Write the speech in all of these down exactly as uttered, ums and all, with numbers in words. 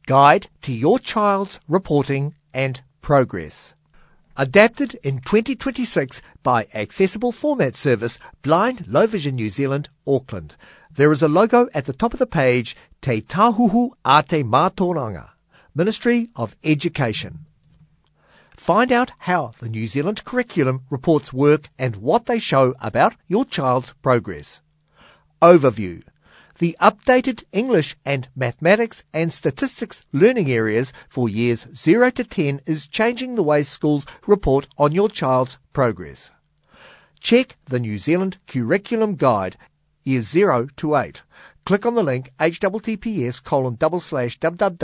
Guide to Your Child's Reporting and Progress. Adapted in twenty twenty-six by Accessible Format Service, Blind Low Vision New Zealand, Auckland. There is a logo at the top of the page, Te Tahuhu a te Mātauranga, Ministry of Education. Find out how the New Zealand curriculum reports work and what they show about your child's progress. Overview. The updated English and Mathematics and Statistics learning areas for years zero to ten is changing the way schools report on your child's progress. Check the New Zealand Curriculum Guide, years zero to eight. Click on the link https colon double slash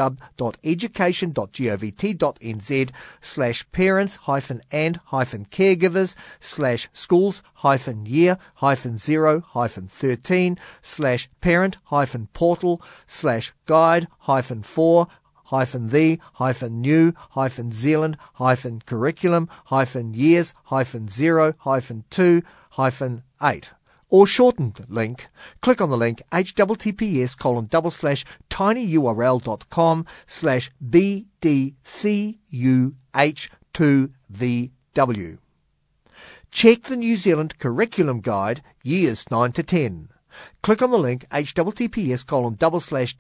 www.education.govt.nz slash parents hyphen and hyphen caregivers slash schools hyphen year hyphen zero hyphen thirteen slash parent hyphen portal slash guide hyphen four hyphen the hyphen new hyphen Zealand hyphen curriculum hyphen years hyphen zero hyphen two hyphen eight. Or shortened link, click on the link https colon double slash tinyurl.com slash bdcuh2vw. Check the New Zealand Curriculum Guide, years nine to ten. Click on the link https colon double slash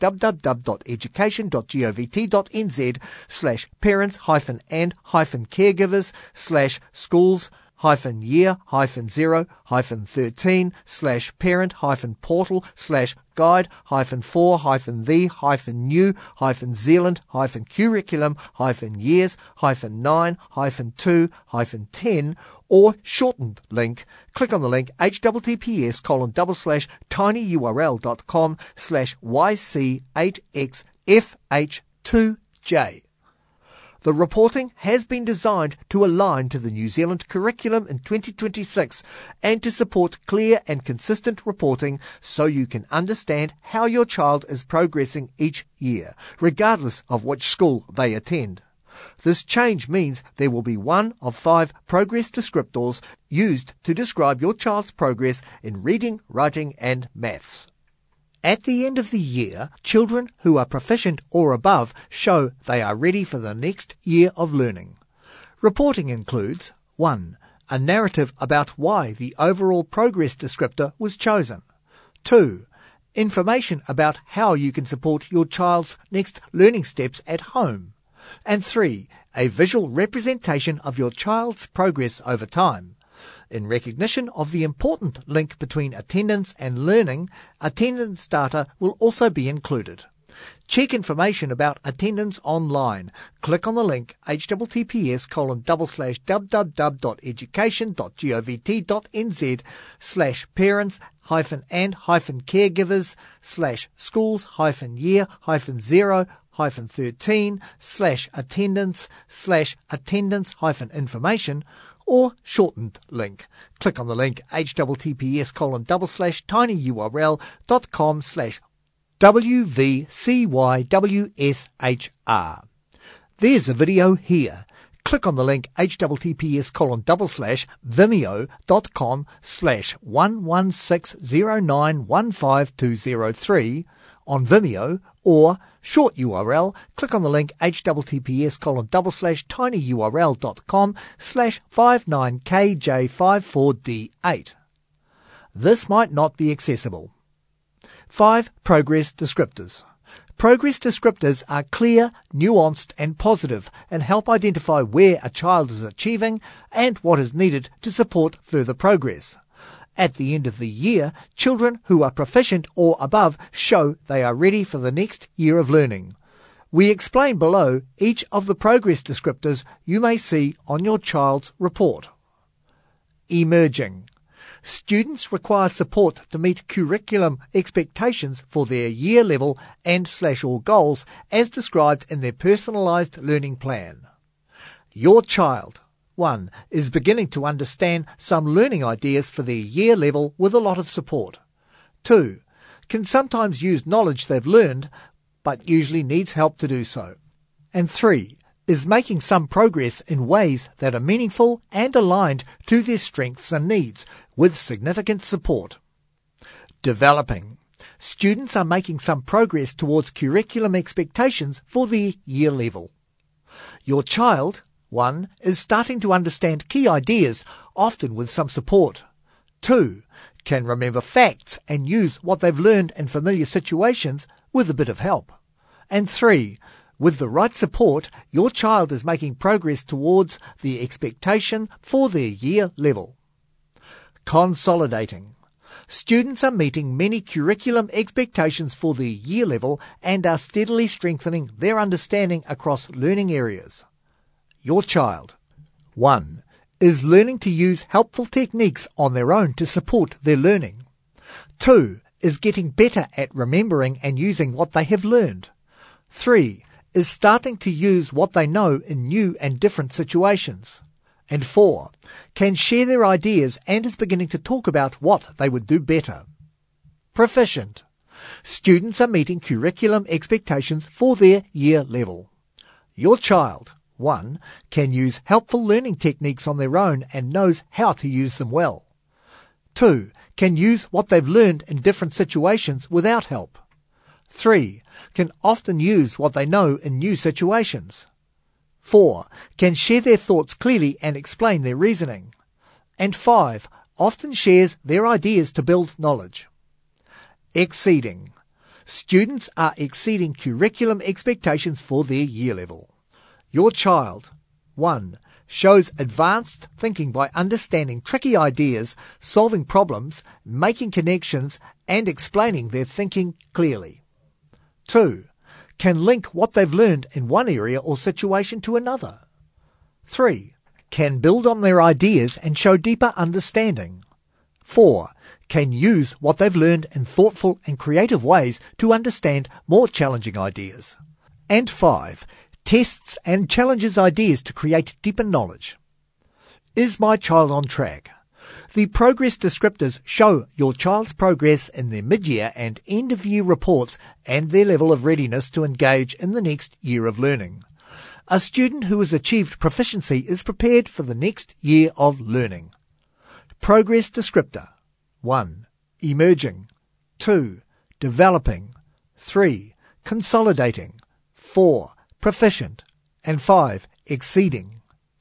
www.education.govt.nz slash parents hyphen and hyphen caregivers slash schools hyphen year hyphen zero hyphen thirteen slash parent hyphen portal slash guide hyphen four hyphen the hyphen new hyphen Zealand hyphen curriculum hyphen years hyphen nine hyphen two hyphen ten. Or shortened link, click on the link https colon double slash tinyurl.com slash yc8xfh2j. The reporting has been designed to align to the New Zealand curriculum in twenty twenty-six and to support clear and consistent reporting so you can understand how your child is progressing each year, regardless of which school they attend. This change means there will be one of five progress descriptors used to describe your child's progress in reading, writing and maths. At the end of the year, children who are proficient or above show they are ready for the next year of learning. Reporting includes one. A narrative about why the overall progress descriptor was chosen. two. Information about how you can support your child's next learning steps at home. And three. A visual representation of your child's progress over time. In recognition of the important link between attendance and learning, attendance data will also be included. Check information about attendance online. Click on the link https colon double slash www.education.govt.nz slash parents hyphen and hyphen caregivers slash schools hyphen year hyphen zero hyphen thirteen slash attendance slash attendance hyphen information. Or shortened link. Click on the link https colon double slash tinyurl.com slash wvcywshr. There's a video here. Click on the link https colon double slash vimeo.com slash one one six zero nine one five two zero three on Vimeo, or short U R L, click on the link https colon double slash tinyurl.com slash 59kj54d8. This might not be accessible. five. Progress descriptors. Progress descriptors are clear, nuanced and positive and help identify where a child is achieving and what is needed to support further progress. At the end of the year, children who are proficient or above show they are ready for the next year of learning. We explain below each of the progress descriptors you may see on your child's report. Emerging. Students require support to meet curriculum expectations for their year level and slash or goals as described in their personalised learning plan. Your child one. Is beginning to understand some learning ideas for their year level with a lot of support. two. Can sometimes use knowledge they've learned, but usually needs help to do so. And three. Is making some progress in ways that are meaningful and aligned to their strengths and needs, with significant support. Developing. students are making some progress towards curriculum expectations for their year level. Your child, one, is starting to understand key ideas, often with some support. Two, can remember facts and use what they've learned in familiar situations with a bit of help. And three, with the right support, your child is making progress towards the expectation for their year level. Consolidating. Students are meeting many curriculum expectations for their year level and are steadily strengthening their understanding across learning areas. Your child, one, is learning to use helpful techniques on their own to support their learning. Two, is getting better at remembering and using what they have learned. Three, is starting to use what they know in new and different situations. And four, can share their ideas and is beginning to talk about what they would do better. Proficient. Students are meeting curriculum expectations for their year level. Your child, one, can use helpful learning techniques on their own and knows how to use them well. Two, can use what they've learned in different situations without help. Three, can often use what they know in new situations. Four, can share their thoughts clearly and explain their reasoning. And five, often shares their ideas to build knowledge. Exceeding. Students are exceeding curriculum expectations for their year level. Your child, one, shows advanced thinking by understanding tricky ideas, solving problems, making connections, and explaining their thinking clearly. Two, can link what they've learned in one area or situation to another. Three, can build on their ideas and show deeper understanding. Four, can use what they've learned in thoughtful and creative ways to understand more challenging ideas. And five, tests and challenges ideas to create deeper knowledge. Is my child on track? The progress descriptors show your child's progress in their mid-year and end-of-year reports and their level of readiness to engage in the next year of learning. A student who has achieved proficiency is prepared for the next year of learning. Progress descriptor. one. Emerging. two. Developing. three. Consolidating. four. Proficient. And five. Exceeding.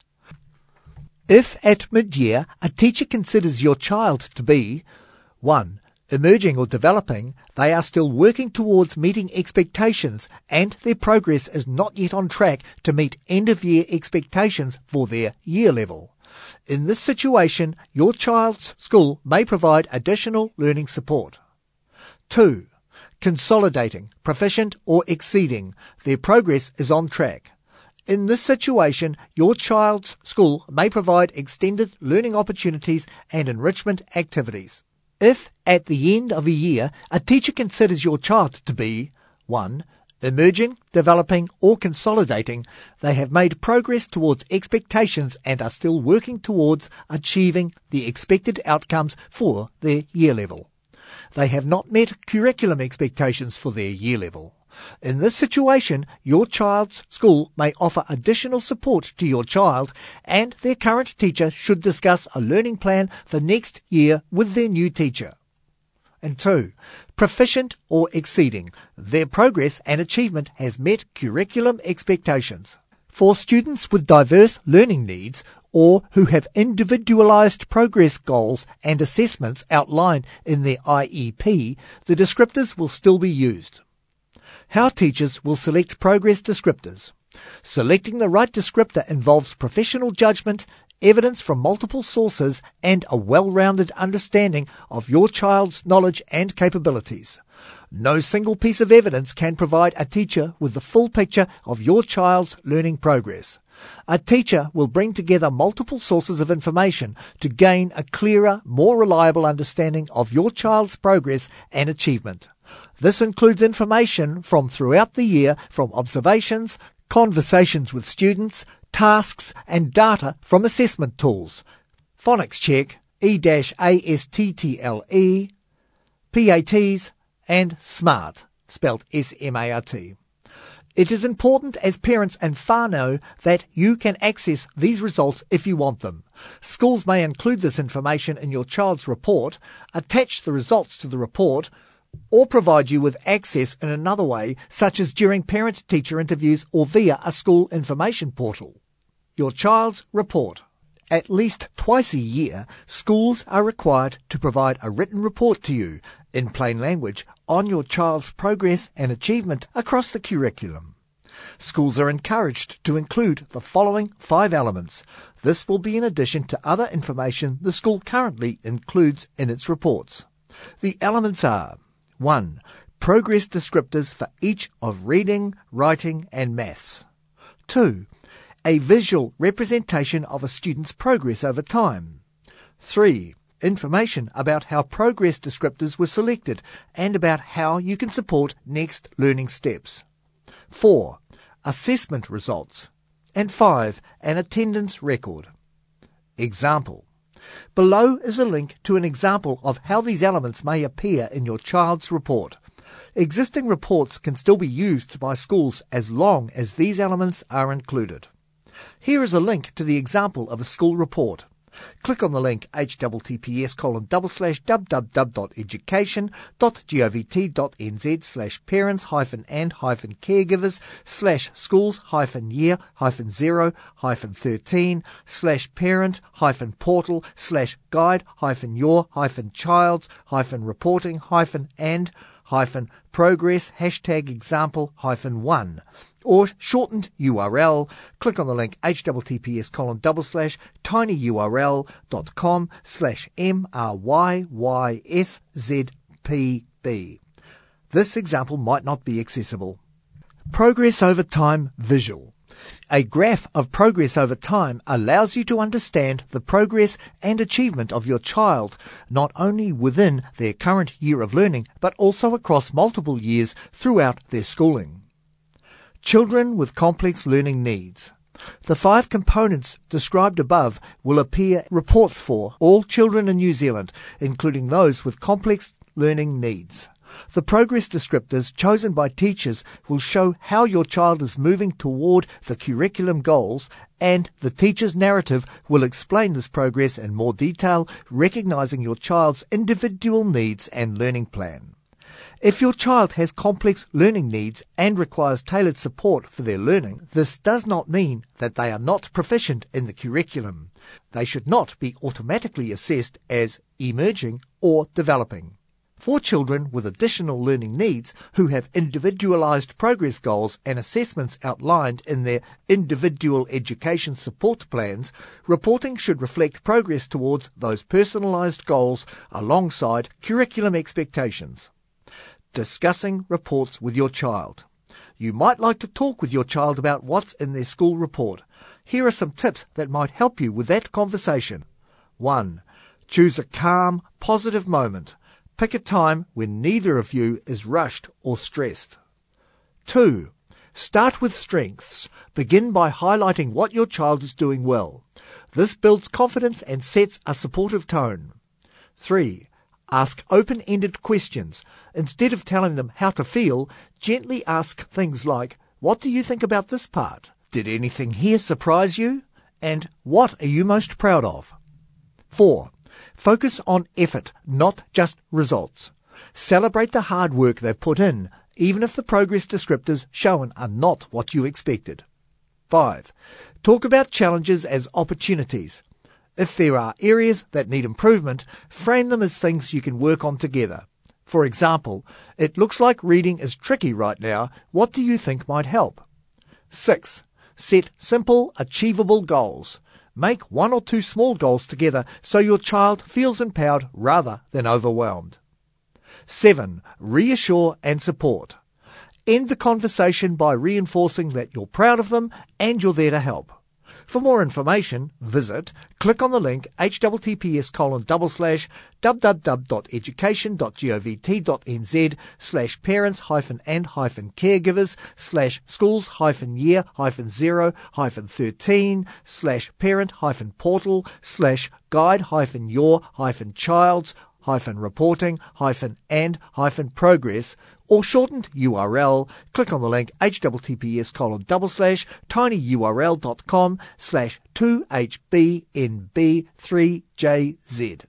If at mid-year a teacher considers your child to be one. Emerging or developing, they are still working towards meeting expectations and their progress is not yet on track to meet end-of-year expectations for their year level. In this situation, your child's school may provide additional learning support. two. Consolidating, proficient or exceeding, their progress is on track. In this situation, your child's school may provide extended learning opportunities and enrichment activities. If, at the end of a year, a teacher considers your child to be one. Emerging, developing or consolidating, they have made progress towards expectations and are still working towards achieving the expected outcomes for their year level. They have not met curriculum expectations for their year level. In this situation, your child's school may offer additional support to your child and their current teacher should discuss a learning plan for next year with their new teacher. And two, proficient or exceeding, their progress and achievement has met curriculum expectations. For students with diverse learning needs or who have individualized progress goals and assessments outlined in their I E P, the descriptors will still be used. How teachers will select progress descriptors. Selecting the right descriptor involves professional judgment, evidence from multiple sources, and a well-rounded understanding of your child's knowledge and capabilities. No single piece of evidence can provide a teacher with the full picture of your child's learning progress. A teacher will bring together multiple sources of information to gain a clearer, more reliable understanding of your child's progress and achievement. This includes information from throughout the year from observations, conversations with students, tasks and data from assessment tools. Phonics Check, E A S T T L E, P A Ts and SMART, spelled S M A R T. It is important as parents and whānau that you can access these results if you want them. Schools may include this information in your child's report, attach the results to the report, or provide you with access in another way, such as during parent-teacher interviews or via a school information portal. Your child's report. At least twice a year, schools are required to provide a written report to you, in plain language, on your child's progress and achievement across the curriculum. Schools are encouraged to include the following five elements. This will be in addition to other information the school currently includes in its reports. The elements are: one. Progress descriptors for each of reading, writing and maths. two. A visual representation of a student's progress over time. three. Information about how progress descriptors were selected and about how you can support next learning steps. four. Assessment results. And five. An attendance record. Example. Below is a link to an example of how these elements may appear in your child's report. Existing reports can still be used by schools as long as these elements are included. Here is a link to the example of a school report. Click on the link https colon double slash www dot education dot govt dot nz slash parents hyphen and hyphen caregivers slash schools hyphen year hyphen zero hyphen thirteen slash parent hyphen portal slash guide hyphen your hyphen child's hyphen reporting hyphen and hyphen progress hashtag example hyphen one, or shortened U R L. Click on the link https colon double slash tinyurl dot com slash mryYSZPB. This example might not be accessible. Progress over time visual. A graph of progress over time allows you to understand the progress and achievement of your child, not only within their current year of learning, but also across multiple years throughout their schooling. Children with complex learning needs. The five components described above will appear in reports for all children in New Zealand, including those with complex learning needs. The progress descriptors chosen by teachers will show how your child is moving toward the curriculum goals, and the teacher's narrative will explain this progress in more detail, recognizing your child's individual needs and learning plan. If your child has complex learning needs and requires tailored support for their learning, this does not mean that they are not proficient in the curriculum. They should not be automatically assessed as emerging or developing. For children with additional learning needs who have individualized progress goals and assessments outlined in their individual education support plans, reporting should reflect progress towards those personalized goals alongside curriculum expectations. Discussing reports with your child. You might like to talk with your child about what's in their school report. Here are some tips that might help you with that conversation. one. Choose a calm, positive moment. Pick a time when neither of you is rushed or stressed. two. Start with strengths. Begin by highlighting what your child is doing well. This builds confidence and sets a supportive tone. three. Ask open-ended questions. Instead of telling them how to feel, gently ask things like, "What do you think about this part? Did anything here surprise you? And what are you most proud of?" four. Focus on effort, not just results. Celebrate the hard work they've put in, even if the progress descriptors shown are not what you expected. five. Talk about challenges as opportunities. If there are areas that need improvement, frame them as things you can work on together. For example, "It looks like reading is tricky right now. What do you think might help?" six. Set simple, achievable goals. Make one or two small goals together so your child feels empowered rather than overwhelmed. seven. Reassure and support. End the conversation by reinforcing that you're proud of them and you're there to help. For more information, visit, click on the link https colon double slash www dot education dot govt dot nz slash parents hyphen and hyphen caregivers slash schools hyphen year hyphen zero hyphen thirteen slash parent hyphen portal slash guide hyphen your hyphen child's hyphen reporting hyphen and hyphen progress, or shortened U R L. Click on the link https colon double slash tinyurl dot com slash two H B N B three J Z.